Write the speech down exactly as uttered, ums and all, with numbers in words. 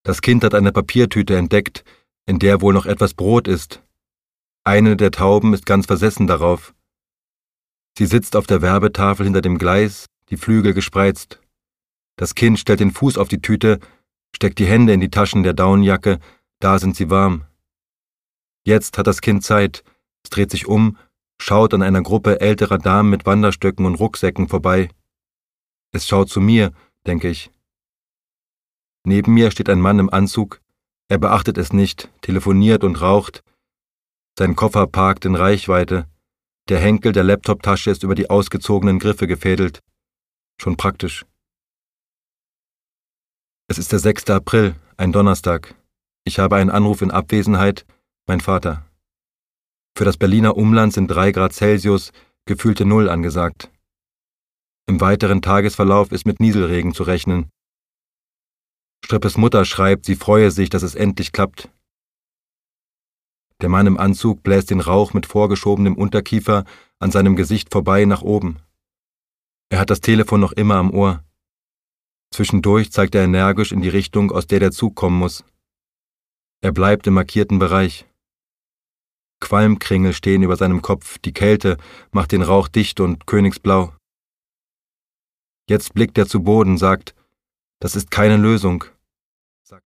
Das Kind hat eine Papiertüte entdeckt, in der wohl noch etwas Brot ist. Eine der Tauben ist ganz versessen darauf. Sie sitzt auf der Werbetafel hinter dem Gleis, die Flügel gespreizt. Das Kind stellt den Fuß auf die Tüte, steckt die Hände in die Taschen der Daunenjacke, da sind sie warm. Jetzt hat das Kind Zeit, es dreht sich um, schaut an einer Gruppe älterer Damen mit Wanderstöcken und Rucksäcken vorbei. Es schaut zu mir, denke ich. Neben mir steht ein Mann im Anzug, er beachtet es nicht, telefoniert und raucht. Sein Koffer parkt in Reichweite, der Henkel der Laptoptasche ist über die ausgezogenen Griffe gefädelt. Schon praktisch. Es ist der sechste April, ein Donnerstag. Ich habe einen Anruf in Abwesenheit, mein Vater. Für das Berliner Umland sind drei Grad Celsius, gefühlte Null angesagt. Im weiteren Tagesverlauf ist mit Nieselregen zu rechnen. Strippes Mutter schreibt, sie freue sich, dass es endlich klappt. Der Mann im Anzug bläst den Rauch mit vorgeschobenem Unterkiefer an seinem Gesicht vorbei nach oben. Er hat das Telefon noch immer am Ohr. Zwischendurch zeigt er energisch in die Richtung, aus der der Zug kommen muss. Er bleibt im markierten Bereich. Qualmkringel stehen über seinem Kopf, die Kälte macht den Rauch dicht und königsblau. Jetzt blickt er zu Boden, sagt, das ist keine Lösung.